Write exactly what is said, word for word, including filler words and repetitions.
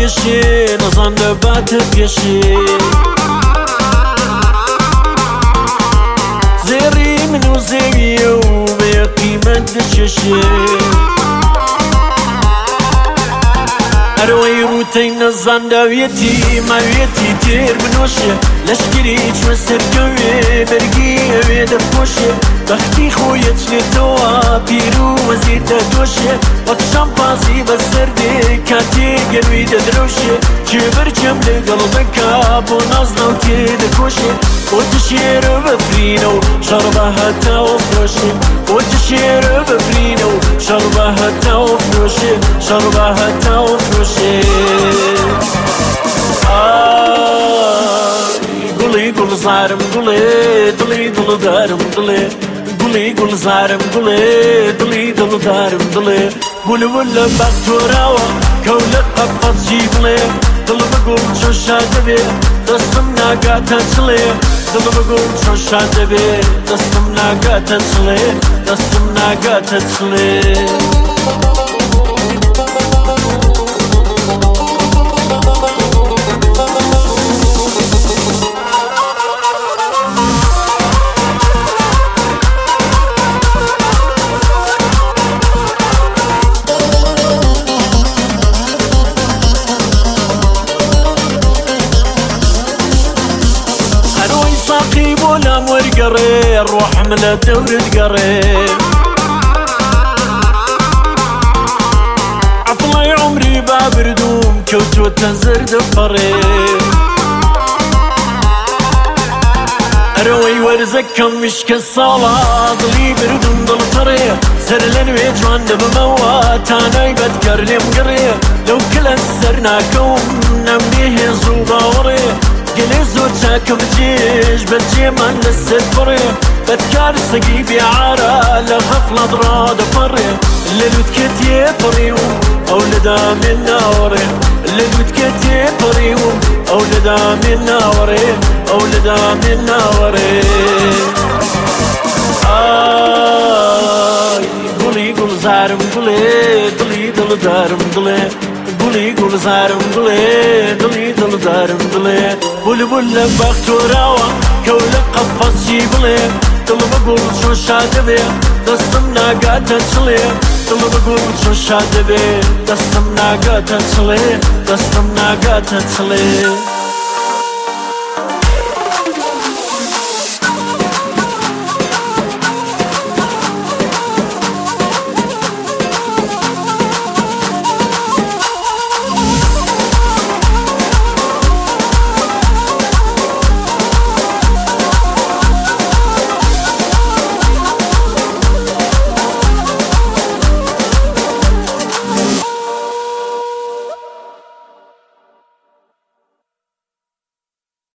کێشێ نەزان دەباتە پێشێ زێڕی من و زێویە و بە یەقیمەت دەچێشێ ئەرەوەی ڕوتەی نەزان داویەتی ماویەتی تێر بنۆشێ لەشکری چوە سەرکەوێ بەرگی ئەوێ دەپۆشێ بەختی خۆیەت لێتەوە پیر و وەزیر دەدۆشێ وەک شەمپانزی بەسەر دێ کاتێ گەروی دەدرۆشێ کێبەرجەم لەگەڵ دەکا بۆ نازنە و تێدەکۆشێ بۆ تشێرە بەفرینە و شەڕ بە هەتاوە فرۆشێ بۆ تشێرە بەفرینە و شەڕ بە هەتاوە فرۆشێ شەڕ بە هەتاوە فرۆشێ گوڵی گوڵزارم گوڵێ دڵی دڵدارم دڵێ گوڵی گوڵزارم گوڵێ دڵی دڵدارم دڵێ بولبول لە باغ تۆراوە کەو لە قەپقەچی بڵێ دڵ بگوڵ چۆن شاد دەبێ دەستم ناگاتە چڵێ دڵ بگوڵ چۆن شاد دەبێ دەستم ناگاتە چڵێ دەستم ناگاتە چڵێ ساقي بولا مرقري الروح من الدور تقري عطلي عمري باب ردوم كوت وتنزر دفري اروي ورزكم مش كالصالة ضلي بردوم ضل طري سر لنوي جوان بموات انا يبتكر لي مقري لو كل السرناكم نمنيه زوبا وري قلي زوجاكم جيش بتجي من السفري بتكار سقيبي عارة لغفلة ضراد فري اللي لوتكتي طريوم أولدا من ناوري اللي لوتكتي طريوم أولدا من ناوري أولدا من ناوري آي قولي قول زارم قولي دلي دل دارم دلي قولي قول زارم قولي دلي دل دارم دلي بولبول لە باغ تۆراوە کەو لە قەپقەچی بڵێ دڵ بگوڵ چۆن شاد دەبێ دەستم ناگاتە چڵێ دڵ بگوڵ چۆن شاد دەبێ دەستم ناگاتە چڵێ دەستم ناگاتە چڵێ